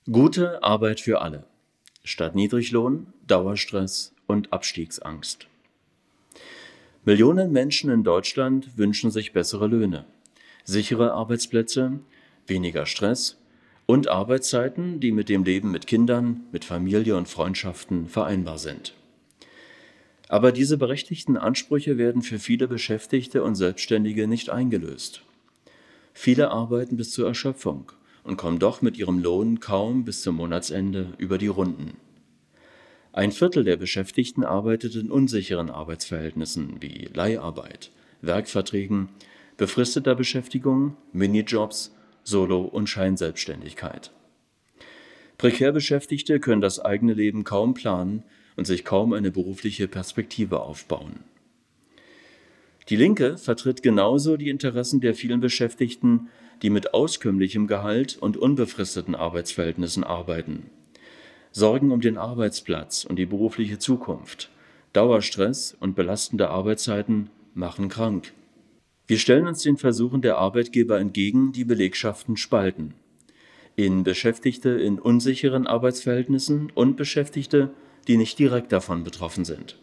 Gute Arbeit für alle. Statt Niedriglohn, Dauerstress und Abstiegsangst. Millionen Menschen in Deutschland wünschen sich bessere Löhne, sichere Arbeitsplätze, weniger Stress und Arbeitszeiten, die mit dem Leben mit Kindern, mit Familie und Freundschaften vereinbar sind. Aber diese berechtigten Ansprüche werden für viele Beschäftigte und Selbstständige nicht eingelöst. Viele arbeiten bis zur Erschöpfung und kommen doch mit ihrem Lohn kaum bis zum Monatsende über die Runden. Ein Viertel der Beschäftigten arbeitet in unsicheren Arbeitsverhältnissen wie Leiharbeit, Werkverträgen, befristeter Beschäftigung, Minijobs, Solo- und Scheinselbstständigkeit. Prekär Beschäftigte können das eigene Leben kaum planen und sich kaum eine berufliche Perspektive aufbauen. Die Linke vertritt genauso die Interessen der vielen Beschäftigten, die mit auskömmlichem Gehalt und unbefristeten Arbeitsverhältnissen arbeiten. Sorgen um den Arbeitsplatz und die berufliche Zukunft, Dauerstress und belastende Arbeitszeiten machen krank. Wir stellen uns den Versuchen der Arbeitgeber entgegen, die Belegschaften spalten. In Beschäftigte in unsicheren Arbeitsverhältnissen und Beschäftigte, die nicht direkt davon betroffen sind.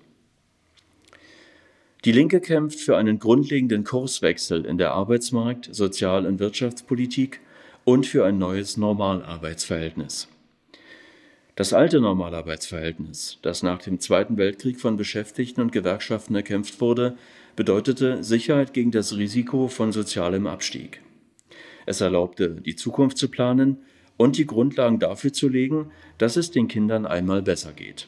Die Linke kämpft für einen grundlegenden Kurswechsel in der Arbeitsmarkt-, Sozial- und Wirtschaftspolitik und für ein neues Normalarbeitsverhältnis. Das alte Normalarbeitsverhältnis, das nach dem Zweiten Weltkrieg von Beschäftigten und Gewerkschaften erkämpft wurde, bedeutete Sicherheit gegen das Risiko von sozialem Abstieg. Es erlaubte, die Zukunft zu planen und die Grundlagen dafür zu legen, dass es den Kindern einmal besser geht.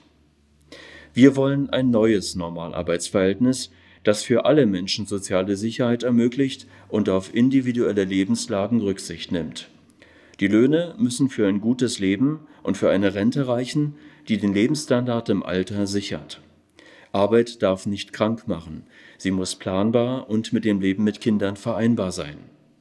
Wir wollen ein neues Normalarbeitsverhältnis, das für alle Menschen soziale Sicherheit ermöglicht und auf individuelle Lebenslagen Rücksicht nimmt. Die Löhne müssen für ein gutes Leben und für eine Rente reichen, die den Lebensstandard im Alter sichert. Arbeit darf nicht krank machen, sie muss planbar und mit dem Leben mit Kindern vereinbar sein.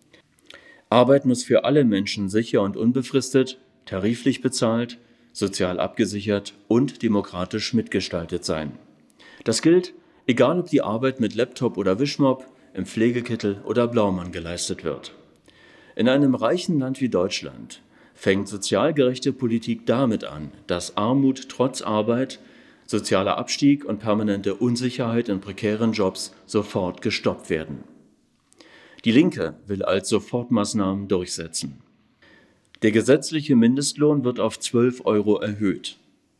Arbeit muss für alle Menschen sicher und unbefristet, tariflich bezahlt, sozial abgesichert und demokratisch mitgestaltet sein. Das gilt, egal ob die Arbeit mit Laptop oder Wischmopp, im Pflegekittel oder Blaumann geleistet wird. In einem reichen Land wie Deutschland fängt sozial gerechte Politik damit an, dass Armut trotz Arbeit, sozialer Abstieg und permanente Unsicherheit in prekären Jobs sofort gestoppt werden. Die Linke will als Sofortmaßnahmen durchsetzen. Der gesetzliche Mindestlohn wird auf 12 € erhöht.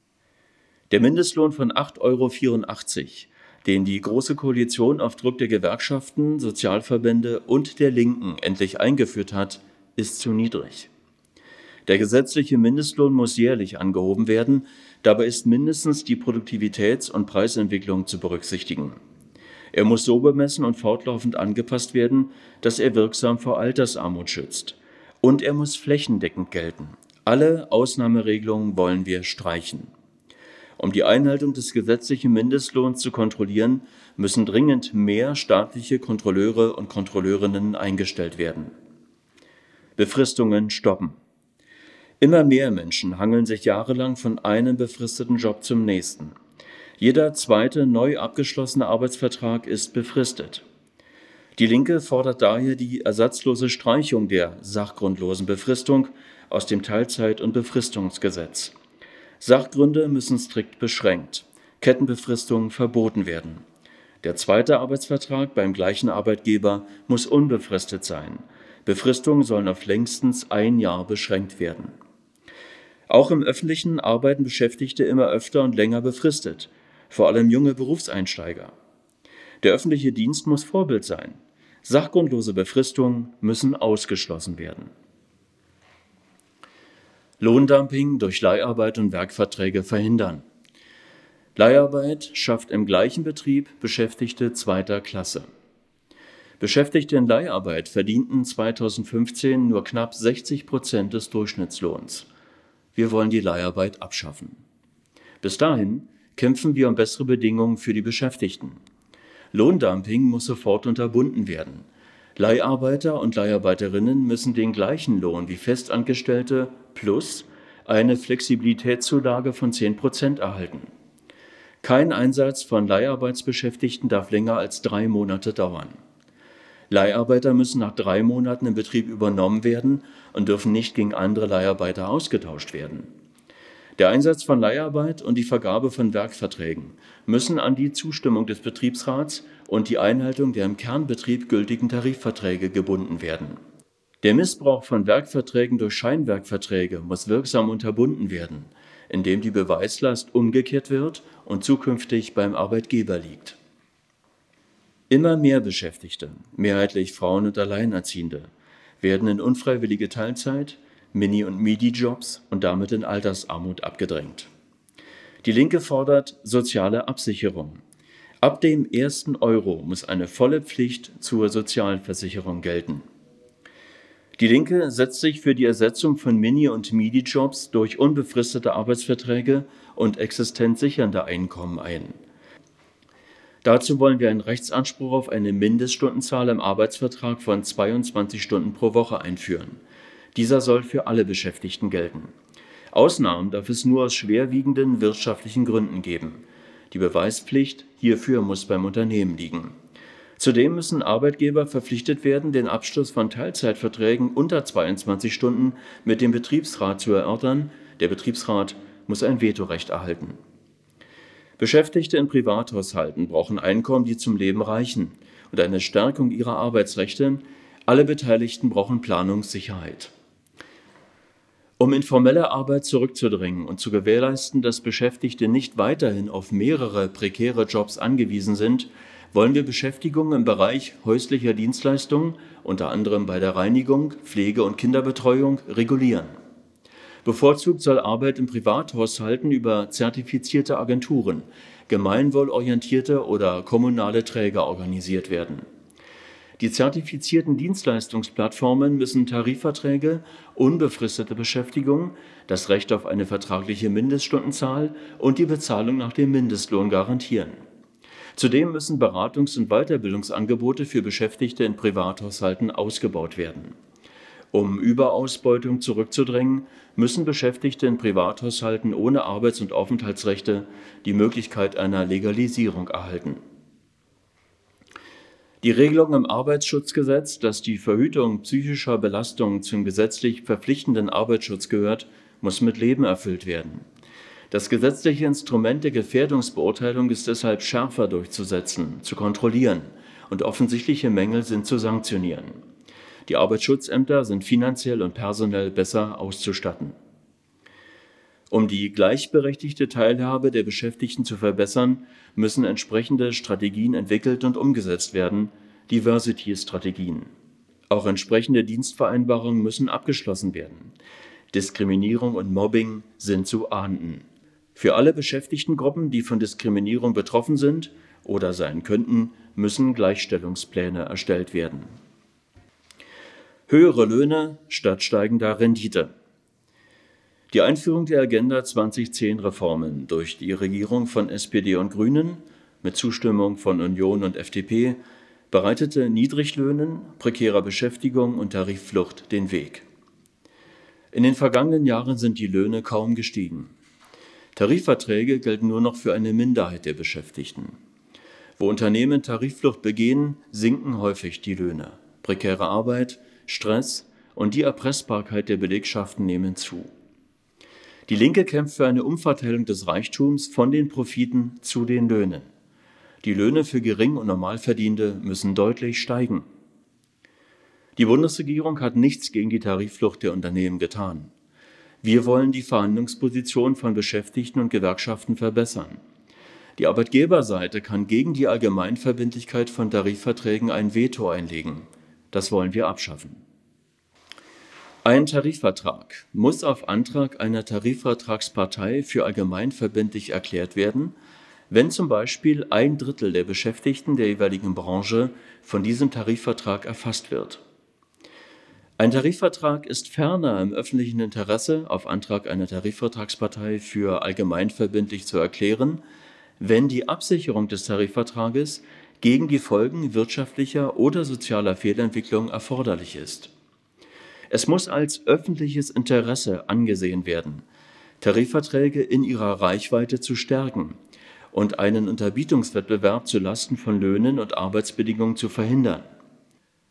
Der Mindestlohn von 8,84 €, den die Große Koalition auf Druck der Gewerkschaften, Sozialverbände und der Linken endlich eingeführt hat, ist zu niedrig. Der gesetzliche Mindestlohn muss jährlich angehoben werden, dabei ist mindestens die Produktivitäts- und Preisentwicklung zu berücksichtigen. Er muss so bemessen und fortlaufend angepasst werden, dass er wirksam vor Altersarmut schützt. Und er muss flächendeckend gelten. Alle Ausnahmeregelungen wollen wir streichen. Um die Einhaltung des gesetzlichen Mindestlohns zu kontrollieren, müssen dringend mehr staatliche Kontrolleure und Kontrolleurinnen eingestellt werden. Befristungen stoppen. Immer mehr Menschen hangeln sich jahrelang von einem befristeten Job zum nächsten. Jeder zweite neu abgeschlossene Arbeitsvertrag ist befristet. Die Linke fordert daher die ersatzlose Streichung der sachgrundlosen Befristung aus dem Teilzeit- und Befristungsgesetz. Sachgründe müssen strikt beschränkt, Kettenbefristungen verboten werden. Der zweite Arbeitsvertrag beim gleichen Arbeitgeber muss unbefristet sein. Befristungen sollen auf längstens 1 Jahr beschränkt werden. Auch im Öffentlichen arbeiten Beschäftigte immer öfter und länger befristet, vor allem junge Berufseinsteiger. Der öffentliche Dienst muss Vorbild sein. Sachgrundlose Befristungen müssen ausgeschlossen werden. Lohndumping durch Leiharbeit und Werkverträge verhindern. Leiharbeit schafft im gleichen Betrieb Beschäftigte zweiter Klasse. Beschäftigte in Leiharbeit verdienten 2015 nur knapp 60% des Durchschnittslohns. Wir wollen die Leiharbeit abschaffen. Bis dahin kämpfen wir um bessere Bedingungen für die Beschäftigten. Lohndumping muss sofort unterbunden werden. Leiharbeiter und Leiharbeiterinnen müssen den gleichen Lohn wie Festangestellte plus eine Flexibilitätszulage von 10% erhalten. Kein Einsatz von Leiharbeitsbeschäftigten darf länger als 3 Monate dauern. Leiharbeiter müssen nach 3 Monaten im Betrieb übernommen werden und dürfen nicht gegen andere Leiharbeiter ausgetauscht werden. Der Einsatz von Leiharbeit und die Vergabe von Werkverträgen müssen an die Zustimmung des Betriebsrats und die Einhaltung der im Kernbetrieb gültigen Tarifverträge gebunden werden. Der Missbrauch von Werkverträgen durch Scheinwerkverträge muss wirksam unterbunden werden, indem die Beweislast umgekehrt wird und zukünftig beim Arbeitgeber liegt. Immer mehr Beschäftigte, mehrheitlich Frauen und Alleinerziehende, werden in unfreiwillige Teilzeit, Mini- und Midi-Jobs und damit in Altersarmut abgedrängt. Die Linke fordert soziale Absicherung. Ab dem ersten Euro muss eine volle Pflicht zur Sozialversicherung gelten. Die Linke setzt sich für die Ersetzung von Mini- und Midi-Jobs durch unbefristete Arbeitsverträge und existenzsichernde Einkommen ein. Dazu wollen wir einen Rechtsanspruch auf eine Mindeststundenzahl im Arbeitsvertrag von 22 Stunden pro Woche einführen. Dieser soll für alle Beschäftigten gelten. Ausnahmen darf es nur aus schwerwiegenden wirtschaftlichen Gründen geben. Die Beweispflicht hierfür muss beim Unternehmen liegen. Zudem müssen Arbeitgeber verpflichtet werden, den Abschluss von Teilzeitverträgen unter 22 Stunden mit dem Betriebsrat zu erörtern. Der Betriebsrat muss ein Vetorecht erhalten. Beschäftigte in Privathaushalten brauchen Einkommen, die zum Leben reichen, und eine Stärkung ihrer Arbeitsrechte. Alle Beteiligten brauchen Planungssicherheit. Um in formelle Arbeit zurückzudrängen und zu gewährleisten, dass Beschäftigte nicht weiterhin auf mehrere prekäre Jobs angewiesen sind, wollen wir Beschäftigung im Bereich häuslicher Dienstleistungen, unter anderem bei der Reinigung, Pflege und Kinderbetreuung, regulieren. Bevorzugt soll Arbeit in Privathaushalten über zertifizierte Agenturen, gemeinwohlorientierte oder kommunale Träger organisiert werden. Die zertifizierten Dienstleistungsplattformen müssen Tarifverträge, unbefristete Beschäftigung, das Recht auf eine vertragliche Mindeststundenzahl und die Bezahlung nach dem Mindestlohn garantieren. Zudem müssen Beratungs- und Weiterbildungsangebote für Beschäftigte in Privathaushalten ausgebaut werden. Um Überausbeutung zurückzudrängen, müssen Beschäftigte in Privathaushalten ohne Arbeits- und Aufenthaltsrechte die Möglichkeit einer Legalisierung erhalten. Die Regelung im Arbeitsschutzgesetz, dass die Verhütung psychischer Belastungen zum gesetzlich verpflichtenden Arbeitsschutz gehört, muss mit Leben erfüllt werden. Das gesetzliche Instrument der Gefährdungsbeurteilung ist deshalb schärfer durchzusetzen, zu kontrollieren, und offensichtliche Mängel sind zu sanktionieren. Die Arbeitsschutzämter sind finanziell und personell besser auszustatten. Um die gleichberechtigte Teilhabe der Beschäftigten zu verbessern, müssen entsprechende Strategien entwickelt und umgesetzt werden, Diversity-Strategien. Auch entsprechende Dienstvereinbarungen müssen abgeschlossen werden. Diskriminierung und Mobbing sind zu ahnden. Für alle Beschäftigtengruppen, die von Diskriminierung betroffen sind oder sein könnten, müssen Gleichstellungspläne erstellt werden. Höhere Löhne statt steigender Rendite. Die Einführung der Agenda 2010-Reformen durch die Regierung von SPD und Grünen mit Zustimmung von Union und FDP bereitete Niedriglöhnen, prekärer Beschäftigung und Tarifflucht den Weg. In den vergangenen Jahren sind die Löhne kaum gestiegen. Tarifverträge gelten nur noch für eine Minderheit der Beschäftigten. Wo Unternehmen Tarifflucht begehen, sinken häufig die Löhne. Prekäre Arbeit, Stress und die Erpressbarkeit der Belegschaften nehmen zu. Die Linke kämpft für eine Umverteilung des Reichtums von den Profiten zu den Löhnen. Die Löhne für Gering- und Normalverdienende müssen deutlich steigen. Die Bundesregierung hat nichts gegen die Tarifflucht der Unternehmen getan. Wir wollen die Verhandlungsposition von Beschäftigten und Gewerkschaften verbessern. Die Arbeitgeberseite kann gegen die Allgemeinverbindlichkeit von Tarifverträgen ein Veto einlegen. Das wollen wir abschaffen. Ein Tarifvertrag muss auf Antrag einer Tarifvertragspartei für allgemeinverbindlich erklärt werden, wenn zum Beispiel 1/3 der Beschäftigten der jeweiligen Branche von diesem Tarifvertrag erfasst wird. Ein Tarifvertrag ist ferner im öffentlichen Interesse auf Antrag einer Tarifvertragspartei für allgemeinverbindlich zu erklären, wenn die Absicherung des Tarifvertrages gegen die Folgen wirtschaftlicher oder sozialer Fehlentwicklung erforderlich ist. Es muss als öffentliches Interesse angesehen werden, Tarifverträge in ihrer Reichweite zu stärken und einen Unterbietungswettbewerb zu Lasten von Löhnen und Arbeitsbedingungen zu verhindern.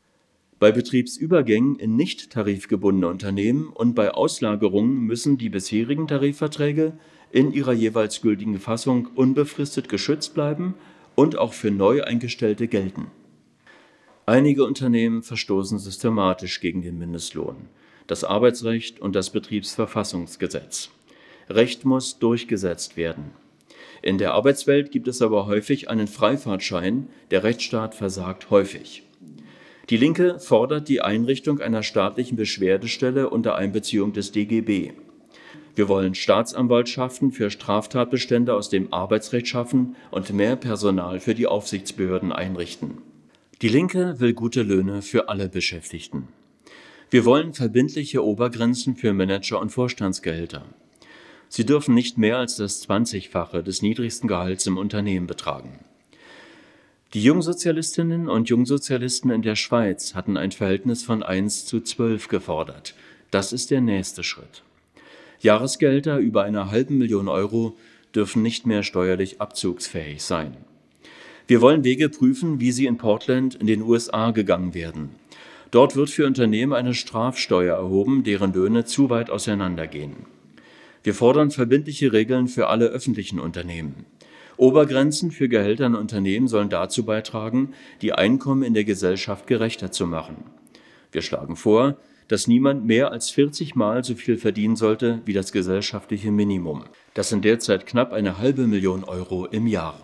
Bei Betriebsübergängen in nicht tarifgebundene Unternehmen und bei Auslagerungen müssen die bisherigen Tarifverträge in ihrer jeweils gültigen Fassung unbefristet geschützt bleiben und auch für neu Eingestellte gelten. Einige Unternehmen verstoßen systematisch gegen den Mindestlohn, das Arbeitsrecht und das Betriebsverfassungsgesetz. Recht muss durchgesetzt werden. In der Arbeitswelt gibt es aber häufig einen Freifahrtschein, der Rechtsstaat versagt häufig. Die Linke fordert die Einrichtung einer staatlichen Beschwerdestelle unter Einbeziehung des DGB. Wir wollen Staatsanwaltschaften für Straftatbestände aus dem Arbeitsrecht schaffen und mehr Personal für die Aufsichtsbehörden einrichten. Die Linke will gute Löhne für alle Beschäftigten. Wir wollen verbindliche Obergrenzen für Manager- und Vorstandsgehälter. Sie dürfen nicht mehr als das 20-fache des niedrigsten Gehalts im Unternehmen betragen. Die Jungsozialistinnen und Jungsozialisten in der Schweiz hatten ein Verhältnis von 1:12 gefordert. Das ist der nächste Schritt. Jahresgehälter über 500.000 Euro dürfen nicht mehr steuerlich abzugsfähig sein. Wir wollen Wege prüfen, wie sie in Portland in den USA gegangen werden. Dort wird für Unternehmen eine Strafsteuer erhoben, deren Löhne zu weit auseinandergehen. Wir fordern verbindliche Regeln für alle öffentlichen Unternehmen. Obergrenzen für Gehälter in Unternehmen sollen dazu beitragen, die Einkommen in der Gesellschaft gerechter zu machen. Wir schlagen vor, dass niemand mehr als 40 Mal so viel verdienen sollte wie das gesellschaftliche Minimum. Das sind derzeit knapp 500.000 Euro im Jahr.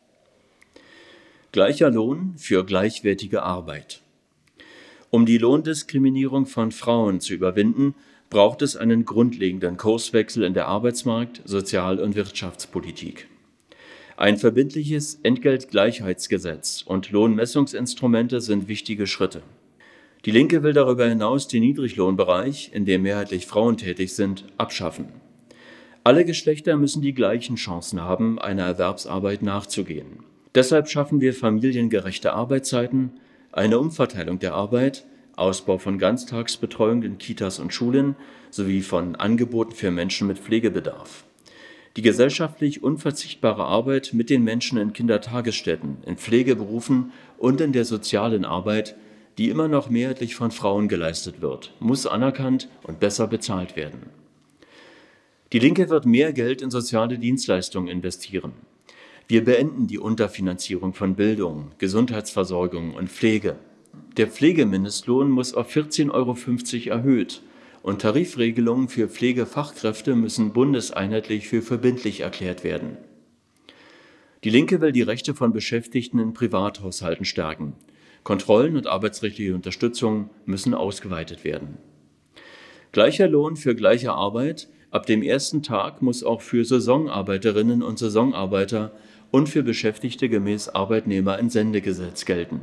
Gleicher Lohn für gleichwertige Arbeit. Um die Lohndiskriminierung von Frauen zu überwinden, braucht es einen grundlegenden Kurswechsel in der Arbeitsmarkt-, Sozial- und Wirtschaftspolitik. Ein verbindliches Entgeltgleichheitsgesetz und Lohnmessungsinstrumente sind wichtige Schritte. Die Linke will darüber hinaus den Niedriglohnbereich, in dem mehrheitlich Frauen tätig sind, abschaffen. Alle Geschlechter müssen die gleichen Chancen haben, einer Erwerbsarbeit nachzugehen. Deshalb schaffen wir familiengerechte Arbeitszeiten, eine Umverteilung der Arbeit, Ausbau von Ganztagsbetreuung in Kitas und Schulen sowie von Angeboten für Menschen mit Pflegebedarf. Die gesellschaftlich unverzichtbare Arbeit mit den Menschen in Kindertagesstätten, in Pflegeberufen und in der sozialen Arbeit, die immer noch mehrheitlich von Frauen geleistet wird, muss anerkannt und besser bezahlt werden. Die Linke wird mehr Geld in soziale Dienstleistungen investieren. Wir beenden die Unterfinanzierung von Bildung, Gesundheitsversorgung und Pflege. Der Pflegemindestlohn muss auf 14,50 € erhöht und Tarifregelungen für Pflegefachkräfte müssen bundeseinheitlich für verbindlich erklärt werden. Die Linke will die Rechte von Beschäftigten in Privathaushalten stärken. Kontrollen und arbeitsrechtliche Unterstützung müssen ausgeweitet werden. Gleicher Lohn für gleiche Arbeit. Ab dem ersten Tag muss auch für Saisonarbeiterinnen und Saisonarbeiter und für Beschäftigte gemäß Arbeitnehmerentsendegesetz gelten.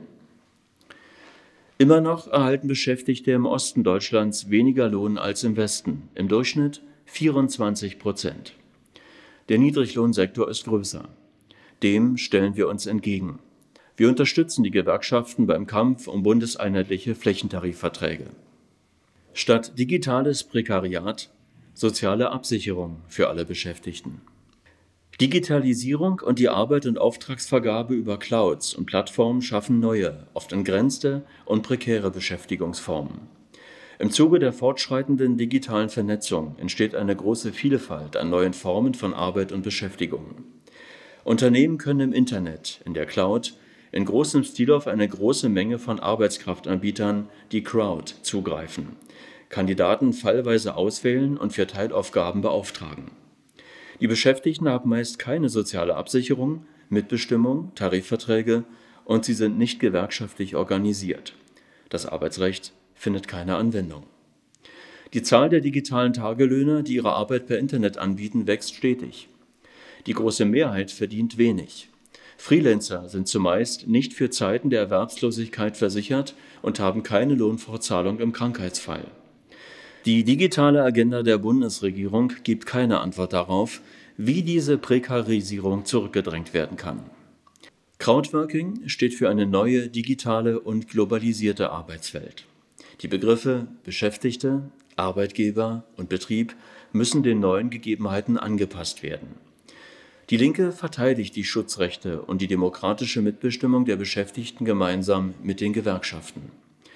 Immer noch erhalten Beschäftigte im Osten Deutschlands weniger Lohn als im Westen, im Durchschnitt 24%. Der Niedriglohnsektor ist größer. Dem stellen wir uns entgegen. Wir unterstützen die Gewerkschaften beim Kampf um bundeseinheitliche Flächentarifverträge. Statt digitales Prekariat, soziale Absicherung für alle Beschäftigten. Digitalisierung und die Arbeit und Auftragsvergabe über Clouds und Plattformen schaffen neue, oft entgrenzte und prekäre Beschäftigungsformen. Im Zuge der fortschreitenden digitalen Vernetzung entsteht eine große Vielfalt an neuen Formen von Arbeit und Beschäftigung. Unternehmen können im Internet, in der Cloud, in großem Stil auf eine große Menge von Arbeitskraftanbietern, die Crowd, zugreifen, Kandidaten fallweise auswählen und für Teilaufgaben beauftragen. Die Beschäftigten haben meist keine soziale Absicherung, Mitbestimmung, Tarifverträge und sie sind nicht gewerkschaftlich organisiert. Das Arbeitsrecht findet keine Anwendung. Die Zahl der digitalen Tagelöhner, die ihre Arbeit per Internet anbieten, wächst stetig. Die große Mehrheit verdient wenig. Freelancer sind zumeist nicht für Zeiten der Erwerbslosigkeit versichert und haben keine Lohnfortzahlung im Krankheitsfall. Die digitale Agenda der Bundesregierung gibt keine Antwort darauf, wie diese Prekarisierung zurückgedrängt werden kann. Crowdworking steht für eine neue, digitale und globalisierte Arbeitswelt. Die Begriffe Beschäftigte, Arbeitgeber und Betrieb müssen den neuen Gegebenheiten angepasst werden. Die Linke verteidigt die Schutzrechte und die demokratische Mitbestimmung der Beschäftigten gemeinsam mit den Gewerkschaften.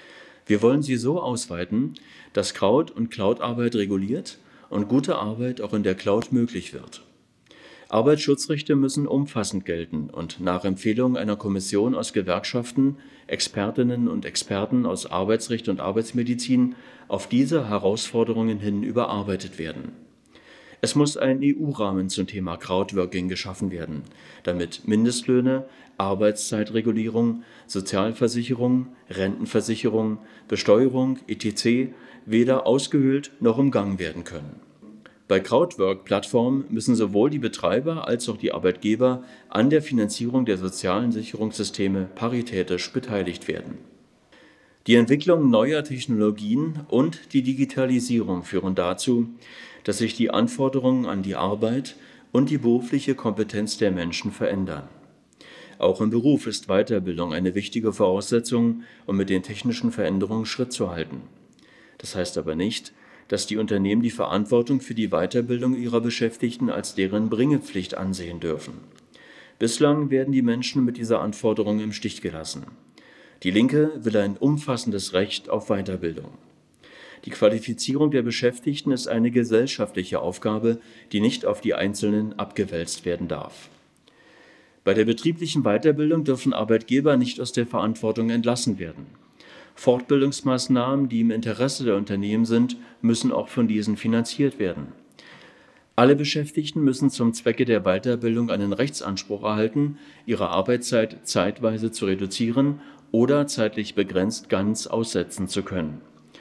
Wir wollen sie so ausweiten, dass Crowd- und Cloud-Arbeit reguliert und gute Arbeit auch in der Cloud möglich wird. Arbeitsschutzrechte müssen umfassend gelten und nach Empfehlung einer Kommission aus Gewerkschaften, Expertinnen und Experten aus Arbeitsrecht und Arbeitsmedizin auf diese Herausforderungen hin überarbeitet werden. Es muss ein EU-Rahmen zum Thema Crowdworking geschaffen werden, damit Mindestlöhne, Arbeitszeitregulierung, Sozialversicherung, Rentenversicherung, Besteuerung etc. weder ausgehöhlt noch umgangen werden können. Bei Crowdwork-Plattformen müssen sowohl die Betreiber als auch die Arbeitgeber an der Finanzierung der sozialen Sicherungssysteme paritätisch beteiligt werden. Die Entwicklung neuer Technologien und die Digitalisierung führen dazu, dass sich die Anforderungen an die Arbeit und die berufliche Kompetenz der Menschen verändern. Auch im Beruf ist Weiterbildung eine wichtige Voraussetzung, um mit den technischen Veränderungen Schritt zu halten. Das heißt aber nicht, dass die Unternehmen die Verantwortung für die Weiterbildung ihrer Beschäftigten als deren Bringepflicht ansehen dürfen. Bislang werden die Menschen mit dieser Anforderung im Stich gelassen. Die Linke will ein umfassendes Recht auf Weiterbildung. Die Qualifizierung der Beschäftigten ist eine gesellschaftliche Aufgabe, die nicht auf die Einzelnen abgewälzt werden darf. Bei der betrieblichen Weiterbildung dürfen Arbeitgeber nicht aus der Verantwortung entlassen werden. Fortbildungsmaßnahmen, die im Interesse der Unternehmen sind, müssen auch von diesen finanziert werden. Alle Beschäftigten müssen zum Zwecke der Weiterbildung einen Rechtsanspruch erhalten, ihre Arbeitszeit zeitweise zu reduzieren oder zeitlich begrenzt ganz aussetzen zu können.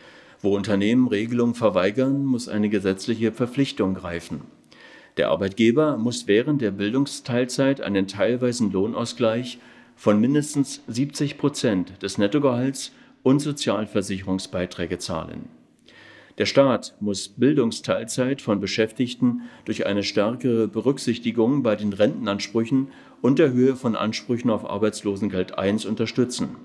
Wo Unternehmen Regelungen verweigern, muss eine gesetzliche Verpflichtung greifen. Der Arbeitgeber muss während der Bildungsteilzeit einen teilweisen Lohnausgleich von mindestens 70% des Nettogehalts und Sozialversicherungsbeiträge zahlen. Der Staat muss Bildungsteilzeit von Beschäftigten durch eine stärkere Berücksichtigung bei den Rentenansprüchen und der Höhe von Ansprüchen auf Arbeitslosengeld I unterstützen.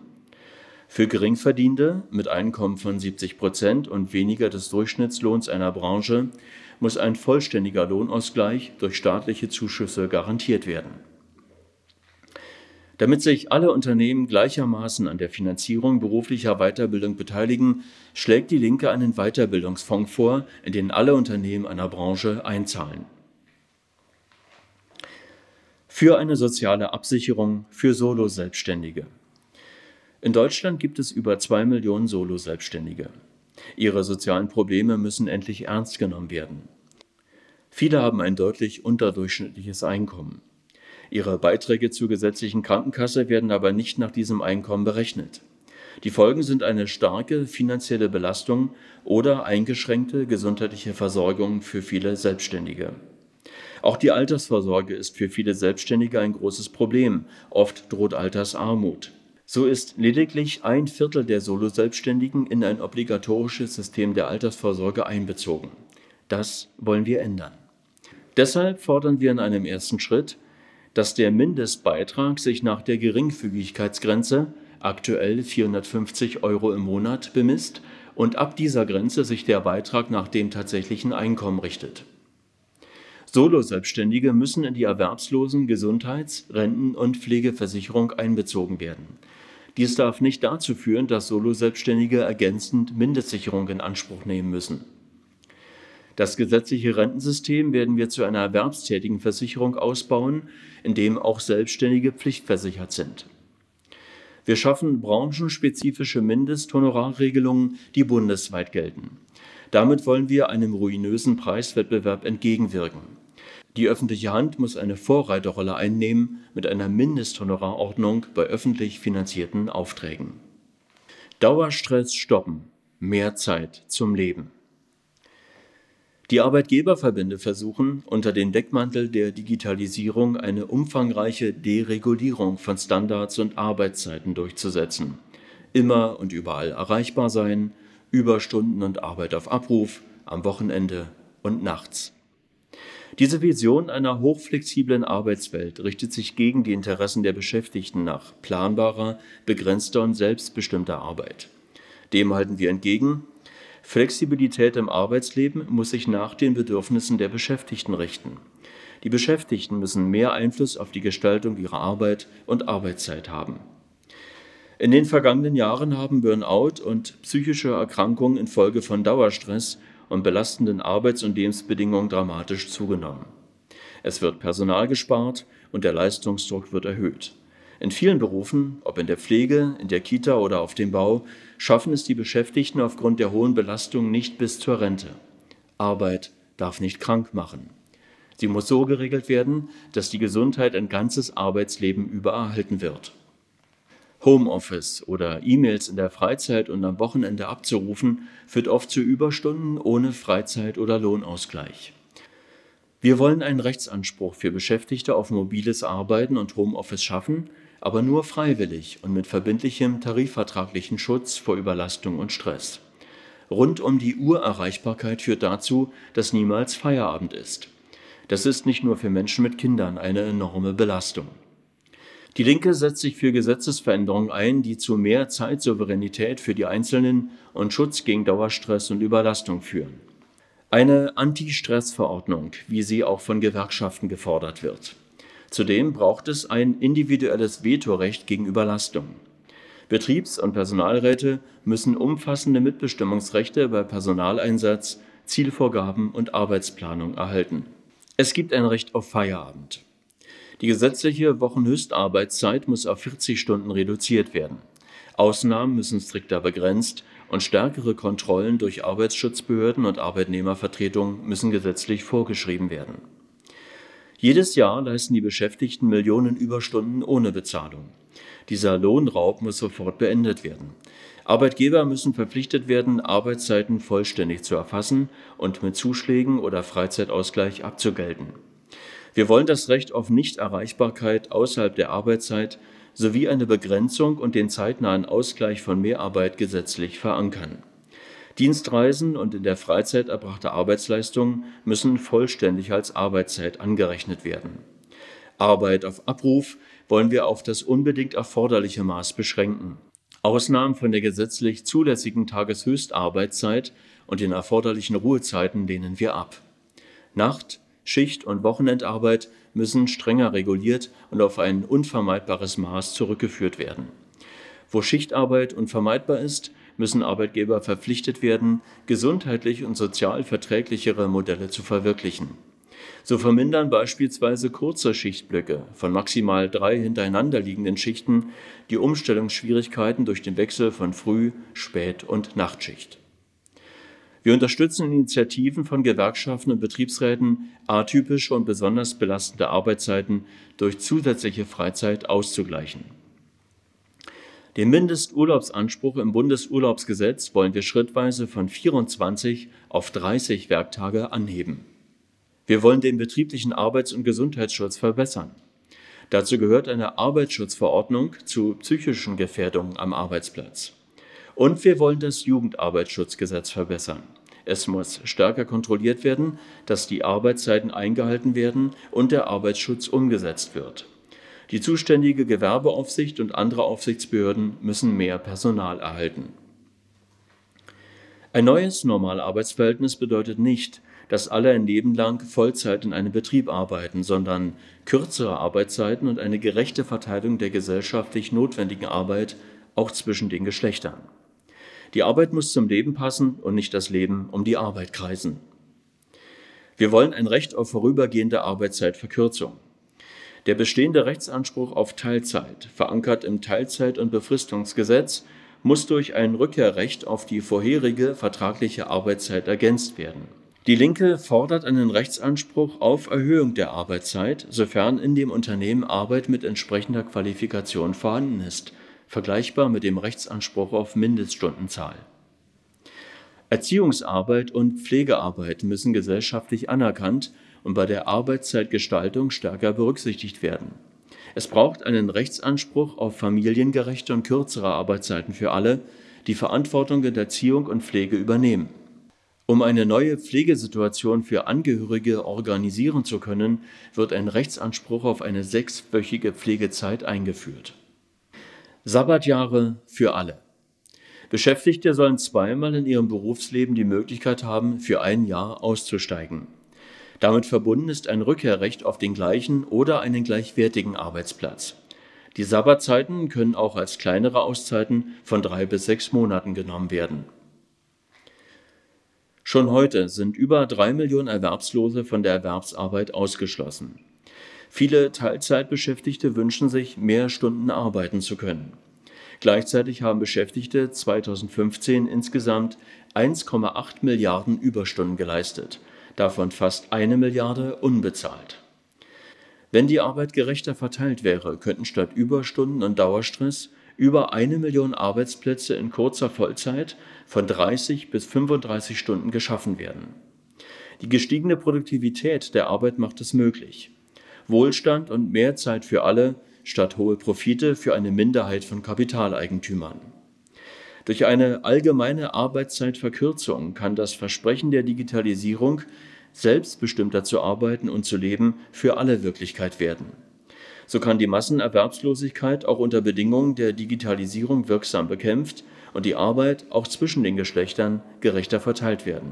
Für Geringverdienende mit Einkommen von 70% und weniger des Durchschnittslohns einer Branche muss ein vollständiger Lohnausgleich durch staatliche Zuschüsse garantiert werden. Damit sich alle Unternehmen gleichermaßen an der Finanzierung beruflicher Weiterbildung beteiligen, schlägt die Linke einen Weiterbildungsfonds vor, in den alle Unternehmen einer Branche einzahlen. Für eine soziale Absicherung für Solo-Selbstständige. In Deutschland gibt es über 2 Millionen Solo-Selbstständige. Ihre sozialen Probleme müssen endlich ernst genommen werden. Viele haben ein deutlich unterdurchschnittliches Einkommen. Ihre Beiträge zur gesetzlichen Krankenkasse werden aber nicht nach diesem Einkommen berechnet. Die Folgen sind eine starke finanzielle Belastung oder eingeschränkte gesundheitliche Versorgung für viele Selbstständige. Auch die Altersvorsorge ist für viele Selbstständige ein großes Problem. Oft droht Altersarmut. So ist lediglich 1/4 der Solo-Selbstständigen in ein obligatorisches System der Altersvorsorge einbezogen. Das wollen wir ändern. Deshalb fordern wir in einem ersten Schritt, dass der Mindestbeitrag sich nach der Geringfügigkeitsgrenze, aktuell 450 € im Monat, bemisst und ab dieser Grenze sich der Beitrag nach dem tatsächlichen Einkommen richtet. Solo-Selbstständige müssen in die Erwerbslosen-, Gesundheits-, Renten- und Pflegeversicherung einbezogen werden. Dies darf nicht dazu führen, dass Solo-Selbstständige ergänzend Mindestsicherung in Anspruch nehmen müssen. Das gesetzliche Rentensystem werden wir zu einer erwerbstätigen Versicherung ausbauen, in dem auch Selbstständige pflichtversichert sind. Wir schaffen branchenspezifische Mindesthonorarregelungen, die bundesweit gelten. Damit wollen wir einem ruinösen Preiswettbewerb entgegenwirken. Die öffentliche Hand muss eine Vorreiterrolle einnehmen mit einer Mindesthonorarordnung bei öffentlich finanzierten Aufträgen. Dauerstress stoppen. Mehr Zeit zum Leben. Die Arbeitgeberverbände versuchen, unter dem Deckmantel der Digitalisierung eine umfangreiche Deregulierung von Standards und Arbeitszeiten durchzusetzen. Immer und überall erreichbar sein, Überstunden und Arbeit auf Abruf, am Wochenende und nachts. Diese Vision einer hochflexiblen Arbeitswelt richtet sich gegen die Interessen der Beschäftigten nach planbarer, begrenzter und selbstbestimmter Arbeit. Dem halten wir entgegen: Flexibilität im Arbeitsleben muss sich nach den Bedürfnissen der Beschäftigten richten. Die Beschäftigten müssen mehr Einfluss auf die Gestaltung ihrer Arbeit und Arbeitszeit haben. In den vergangenen Jahren haben Burnout und psychische Erkrankungen infolge von Dauerstress und belastenden Arbeits- und Lebensbedingungen dramatisch zugenommen. Es wird Personal gespart und der Leistungsdruck wird erhöht. In vielen Berufen, ob in der Pflege, in der Kita oder auf dem Bau, schaffen es die Beschäftigten aufgrund der hohen Belastung nicht bis zur Rente. Arbeit darf nicht krank machen. Sie muss so geregelt werden, dass die Gesundheit ein ganzes Arbeitsleben über erhalten wird. Homeoffice oder E-Mails in der Freizeit und am Wochenende abzurufen, führt oft zu Überstunden ohne Freizeit- oder Lohnausgleich. Wir wollen einen Rechtsanspruch für Beschäftigte auf mobiles Arbeiten und Homeoffice schaffen, aber nur freiwillig und mit verbindlichem tarifvertraglichen Schutz vor Überlastung und Stress. Rund um die Uhr Erreichbarkeit führt dazu, dass niemals Feierabend ist. Das ist nicht nur für Menschen mit Kindern eine enorme Belastung. Die Linke setzt sich für Gesetzesveränderungen ein, die zu mehr Zeitsouveränität für die Einzelnen und Schutz gegen Dauerstress und Überlastung führen. Eine Anti-Stress-Verordnung, wie sie auch von Gewerkschaften gefordert wird. Zudem braucht es ein individuelles Vetorecht gegen Überlastung. Betriebs- und Personalräte müssen umfassende Mitbestimmungsrechte bei Personaleinsatz, Zielvorgaben und Arbeitsplanung erhalten. Es gibt ein Recht auf Feierabend. Die gesetzliche Wochenhöchstarbeitszeit muss auf 40 Stunden reduziert werden. Ausnahmen müssen strikter begrenzt und stärkere Kontrollen durch Arbeitsschutzbehörden und Arbeitnehmervertretungen müssen gesetzlich vorgeschrieben werden. Jedes Jahr leisten die Beschäftigten Millionen Überstunden ohne Bezahlung. Dieser Lohnraub muss sofort beendet werden. Arbeitgeber müssen verpflichtet werden, Arbeitszeiten vollständig zu erfassen und mit Zuschlägen oder Freizeitausgleich abzugelten. Wir wollen das Recht auf Nichterreichbarkeit außerhalb der Arbeitszeit sowie eine Begrenzung und den zeitnahen Ausgleich von Mehrarbeit gesetzlich verankern. Dienstreisen und in der Freizeit erbrachte Arbeitsleistungen müssen vollständig als Arbeitszeit angerechnet werden. Arbeit auf Abruf wollen wir auf das unbedingt erforderliche Maß beschränken. Ausnahmen von der gesetzlich zulässigen Tageshöchstarbeitszeit und den erforderlichen Ruhezeiten lehnen wir ab. Nacht-, Schicht- und Wochenendarbeit müssen strenger reguliert und auf ein unvermeidbares Maß zurückgeführt werden. Wo Schichtarbeit unvermeidbar ist, müssen Arbeitgeber verpflichtet werden, gesundheitlich und sozial verträglichere Modelle zu verwirklichen. So vermindern beispielsweise kurze Schichtblöcke von maximal 3 hintereinander liegenden Schichten die Umstellungsschwierigkeiten durch den Wechsel von Früh-, Spät- und Nachtschicht. Wir unterstützen Initiativen von Gewerkschaften und Betriebsräten, atypische und besonders belastende Arbeitszeiten durch zusätzliche Freizeit auszugleichen. Den Mindesturlaubsanspruch im Bundesurlaubsgesetz wollen wir schrittweise von 24 auf 30 Werktage anheben. Wir wollen den betrieblichen Arbeits- und Gesundheitsschutz verbessern. Dazu gehört eine Arbeitsschutzverordnung zu psychischen Gefährdungen am Arbeitsplatz. Und wir wollen das Jugendarbeitsschutzgesetz verbessern. Es muss stärker kontrolliert werden, dass die Arbeitszeiten eingehalten werden und der Arbeitsschutz umgesetzt wird. Die zuständige Gewerbeaufsicht und andere Aufsichtsbehörden müssen mehr Personal erhalten. Ein neues Normalarbeitsverhältnis bedeutet nicht, dass alle ein Leben lang Vollzeit in einem Betrieb arbeiten, sondern kürzere Arbeitszeiten und eine gerechte Verteilung der gesellschaftlich notwendigen Arbeit auch zwischen den Geschlechtern. Die Arbeit muss zum Leben passen und nicht das Leben um die Arbeit kreisen. Wir wollen ein Recht auf vorübergehende Arbeitszeitverkürzung. Der bestehende Rechtsanspruch auf Teilzeit, verankert im Teilzeit- und Befristungsgesetz, muss durch ein Rückkehrrecht auf die vorherige vertragliche Arbeitszeit ergänzt werden. Die Linke fordert einen Rechtsanspruch auf Erhöhung der Arbeitszeit, sofern in dem Unternehmen Arbeit mit entsprechender Qualifikation vorhanden ist, vergleichbar mit dem Rechtsanspruch auf Mindeststundenzahl. Erziehungsarbeit und Pflegearbeit müssen gesellschaftlich anerkannt und bei der Arbeitszeitgestaltung stärker berücksichtigt werden. Es braucht einen Rechtsanspruch auf familiengerechte und kürzere Arbeitszeiten für alle, die Verantwortung in Erziehung und Pflege übernehmen. Um eine neue Pflegesituation für Angehörige organisieren zu können, wird ein Rechtsanspruch auf eine 6-wöchige Pflegezeit eingeführt. Sabbatjahre für alle. Beschäftigte sollen zweimal in ihrem Berufsleben die Möglichkeit haben, für ein Jahr auszusteigen. Damit verbunden ist ein Rückkehrrecht auf den gleichen oder einen gleichwertigen Arbeitsplatz. Die Sabbatzeiten können auch als kleinere Auszeiten von 3 bis 6 Monaten genommen werden. Schon heute sind über 3 Millionen Erwerbslose von der Erwerbsarbeit ausgeschlossen. Viele Teilzeitbeschäftigte wünschen sich, mehr Stunden arbeiten zu können. Gleichzeitig haben Beschäftigte 2015 insgesamt 1,8 Milliarden Überstunden geleistet, davon fast 1 Milliarde unbezahlt. Wenn die Arbeit gerechter verteilt wäre, könnten statt Überstunden und Dauerstress über 1 Million Arbeitsplätze in kurzer Vollzeit von 30 bis 35 Stunden geschaffen werden. Die gestiegene Produktivität der Arbeit macht es möglich. Wohlstand und mehr Zeit für alle statt hohe Profite für eine Minderheit von Kapitaleigentümern. Durch eine allgemeine Arbeitszeitverkürzung kann das Versprechen der Digitalisierung, selbstbestimmter zu arbeiten und zu leben, für alle Wirklichkeit werden. So kann die Massenerwerbslosigkeit auch unter Bedingungen der Digitalisierung wirksam bekämpft und die Arbeit auch zwischen den Geschlechtern gerechter verteilt werden.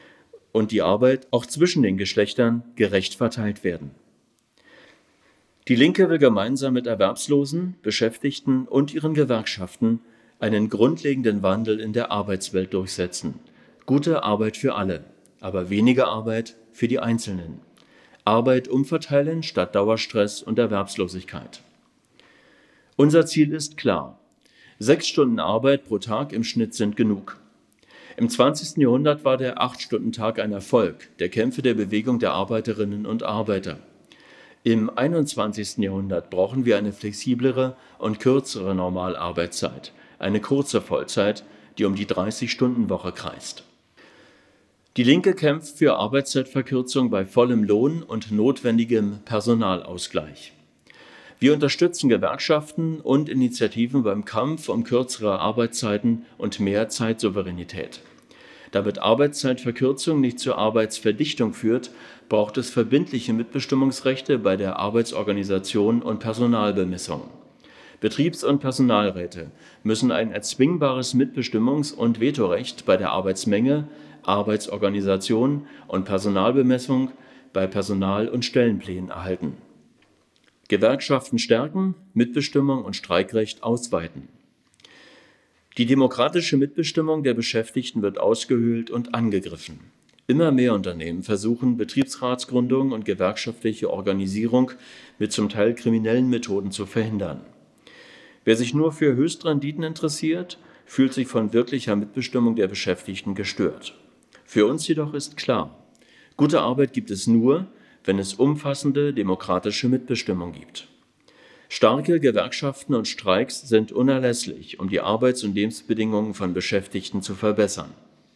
Die Linke will gemeinsam mit Erwerbslosen, Beschäftigten und ihren Gewerkschaften einen grundlegenden Wandel in der Arbeitswelt durchsetzen. Gute Arbeit für alle, aber weniger Arbeit für die Einzelnen. Arbeit umverteilen statt Dauerstress und Erwerbslosigkeit. Unser Ziel ist klar: 6 Stunden Arbeit pro Tag im Schnitt sind genug. Im 20. Jahrhundert war der 8-Stunden-Tag ein Erfolg der Kämpfe der Bewegung der Arbeiterinnen und Arbeiter. Im 21. Jahrhundert brauchen wir eine flexiblere und kürzere Normalarbeitszeit, eine kurze Vollzeit, die um die 30-Stunden-Woche kreist. Die Linke kämpft für Arbeitszeitverkürzung bei vollem Lohn und notwendigem Personalausgleich. Wir unterstützen Gewerkschaften und Initiativen beim Kampf um kürzere Arbeitszeiten und mehr Zeitsouveränität. Damit Arbeitszeitverkürzung nicht zur Arbeitsverdichtung führt, braucht es verbindliche Mitbestimmungsrechte bei der Arbeitsorganisation und Personalbemessung. Betriebs- und Personalräte müssen ein erzwingbares Mitbestimmungs- und Vetorecht bei der Arbeitsmenge, Arbeitsorganisation und Personalbemessung bei Personal- und Stellenplänen erhalten. Gewerkschaften stärken, Mitbestimmung und Streikrecht ausweiten. Die demokratische Mitbestimmung der Beschäftigten wird ausgehöhlt und angegriffen. Immer mehr Unternehmen versuchen, Betriebsratsgründung und gewerkschaftliche Organisierung mit zum Teil kriminellen Methoden zu verhindern. Wer sich nur für Höchstrenditen interessiert, fühlt sich von wirklicher Mitbestimmung der Beschäftigten gestört. Für uns jedoch ist klar: Gute Arbeit gibt es nur, wenn es umfassende demokratische Mitbestimmung gibt. Starke Gewerkschaften und Streiks sind unerlässlich, um die Arbeits- und Lebensbedingungen von Beschäftigten zu verbessern.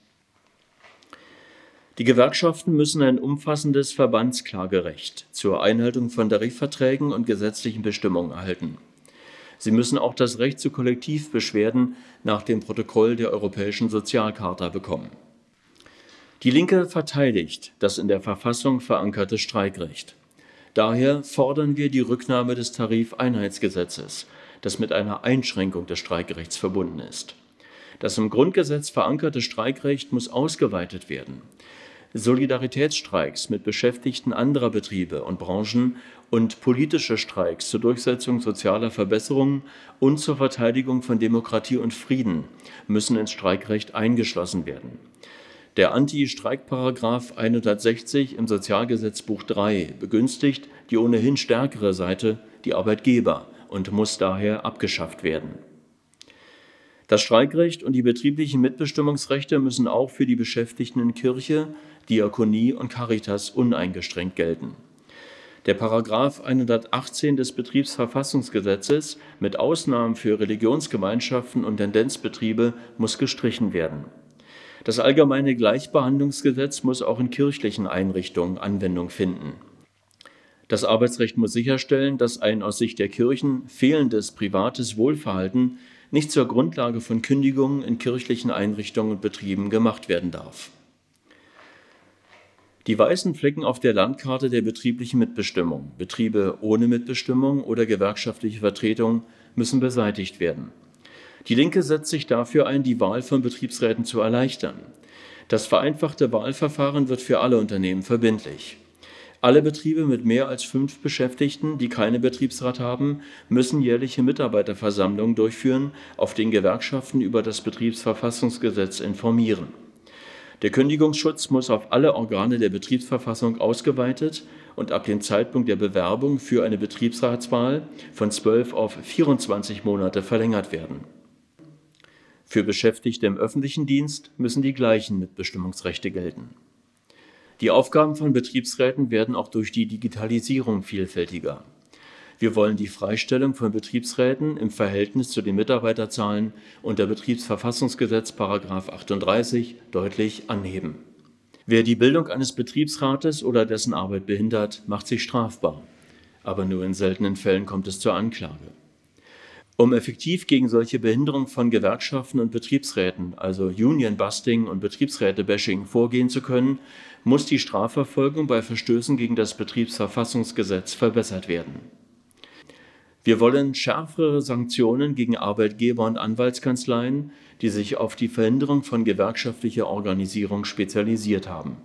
Die Gewerkschaften müssen ein umfassendes Verbandsklagerecht zur Einhaltung von Tarifverträgen und gesetzlichen Bestimmungen erhalten. Sie müssen auch das Recht zu Kollektivbeschwerden nach dem Protokoll der Europäischen Sozialcharta bekommen. Die Linke verteidigt das in der Verfassung verankerte Streikrecht. Daher fordern wir die Rücknahme des Tarifeinheitsgesetzes, das mit einer Einschränkung des Streikrechts verbunden ist. Das im Grundgesetz verankerte Streikrecht muss ausgeweitet werden. Solidaritätsstreiks mit Beschäftigten anderer Betriebe und Branchen und politische Streiks zur Durchsetzung sozialer Verbesserungen und zur Verteidigung von Demokratie und Frieden müssen ins Streikrecht eingeschlossen werden. Der Anti-Streik-Paragraph 160 im Sozialgesetzbuch 3 begünstigt die ohnehin stärkere Seite, die Arbeitgeber, und muss daher abgeschafft werden. Das Streikrecht und die betrieblichen Mitbestimmungsrechte müssen auch für die Beschäftigten in Kirche, Diakonie und Caritas uneingeschränkt gelten. Der Paragraph 118 des Betriebsverfassungsgesetzes mit Ausnahmen für Religionsgemeinschaften und Tendenzbetriebe muss gestrichen werden. Das Allgemeine Gleichbehandlungsgesetz muss auch in kirchlichen Einrichtungen Anwendung finden. Das Arbeitsrecht muss sicherstellen, dass ein aus Sicht der Kirchen fehlendes privates Wohlverhalten nicht zur Grundlage von Kündigungen in kirchlichen Einrichtungen und Betrieben gemacht werden darf. Die weißen Flecken auf der Landkarte der betrieblichen Mitbestimmung, Betriebe ohne Mitbestimmung oder gewerkschaftliche Vertretung, müssen beseitigt werden. Die Linke setzt sich dafür ein, die Wahl von Betriebsräten zu erleichtern. Das vereinfachte Wahlverfahren wird für alle Unternehmen verbindlich. Alle Betriebe mit mehr als 5 Beschäftigten, die keinen Betriebsrat haben, müssen jährliche Mitarbeiterversammlungen durchführen, auf denen Gewerkschaften über das Betriebsverfassungsgesetz informieren. Der Kündigungsschutz muss auf alle Organe der Betriebsverfassung ausgeweitet und ab dem Zeitpunkt der Bewerbung für eine Betriebsratswahl von 12 auf 24 Monate verlängert werden. Für Beschäftigte im öffentlichen Dienst müssen die gleichen Mitbestimmungsrechte gelten. Die Aufgaben von Betriebsräten werden auch durch die Digitalisierung vielfältiger. Wir wollen die Freistellung von Betriebsräten im Verhältnis zu den Mitarbeiterzahlen unter Betriebsverfassungsgesetz § 38 deutlich anheben. Wer die Bildung eines Betriebsrates oder dessen Arbeit behindert, macht sich strafbar. Aber nur in seltenen Fällen kommt es zur Anklage. Um effektiv gegen solche Behinderung von Gewerkschaften und Betriebsräten, also Union-Busting und Betriebsräte-Bashing, vorgehen zu können, muss die Strafverfolgung bei Verstößen gegen das Betriebsverfassungsgesetz verbessert werden. Wir wollen schärfere Sanktionen gegen Arbeitgeber und Anwaltskanzleien, die sich auf die Verhinderung von gewerkschaftlicher Organisierung spezialisiert haben.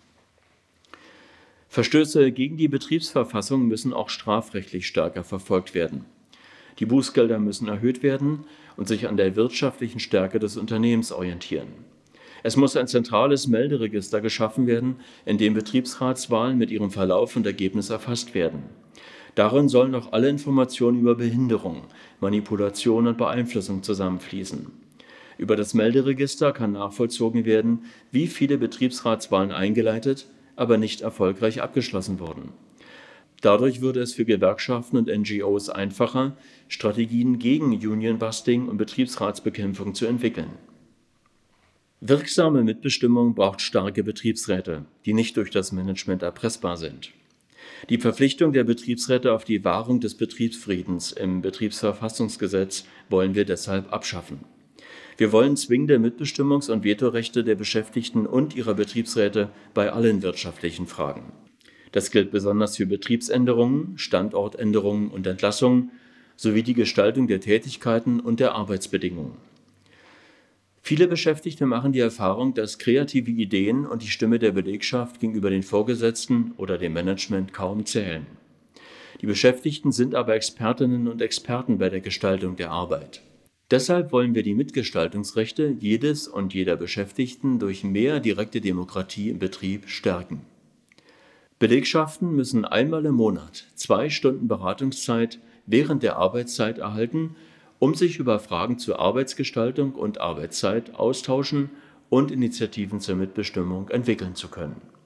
Verstöße gegen die Betriebsverfassung müssen auch strafrechtlich stärker verfolgt werden. Die Bußgelder müssen erhöht werden und sich an der wirtschaftlichen Stärke des Unternehmens orientieren. Es muss ein zentrales Melderegister geschaffen werden, in dem Betriebsratswahlen mit ihrem Verlauf und Ergebnis erfasst werden. Darin sollen auch alle Informationen über Behinderung, Manipulation und Beeinflussung zusammenfließen. Über das Melderegister kann nachvollzogen werden, wie viele Betriebsratswahlen eingeleitet, aber nicht erfolgreich abgeschlossen wurden. Dadurch würde es für Gewerkschaften und NGOs einfacher, Strategien gegen Union-Busting und Betriebsratsbekämpfung zu entwickeln. Wirksame Mitbestimmung braucht starke Betriebsräte, die nicht durch das Management erpressbar sind. Die Verpflichtung der Betriebsräte auf die Wahrung des Betriebsfriedens im Betriebsverfassungsgesetz wollen wir deshalb abschaffen. Wir wollen zwingende Mitbestimmungs- und Vetorechte der Beschäftigten und ihrer Betriebsräte bei allen wirtschaftlichen Fragen. Das gilt besonders für Betriebsänderungen, Standortänderungen und Entlassungen sowie die Gestaltung der Tätigkeiten und der Arbeitsbedingungen. Viele Beschäftigte machen die Erfahrung, dass kreative Ideen und die Stimme der Belegschaft gegenüber den Vorgesetzten oder dem Management kaum zählen. Die Beschäftigten sind aber Expertinnen und Experten bei der Gestaltung der Arbeit. Deshalb wollen wir die Mitgestaltungsrechte jedes und jeder Beschäftigten durch mehr direkte Demokratie im Betrieb stärken. Belegschaften müssen einmal im Monat 2 Stunden Beratungszeit während der Arbeitszeit erhalten, um sich über Fragen zur Arbeitsgestaltung und Arbeitszeit austauschen und Initiativen zur Mitbestimmung entwickeln zu können.